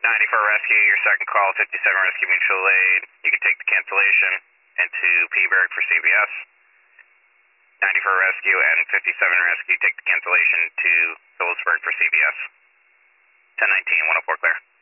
90 for rescue, your second call, 57 rescue mutual aid. You can take the cancellation into Peaburg for CBS. 90 for rescue and 57 rescue, take the cancellation to Phillipsburg for CBS. 1019, 104 clear.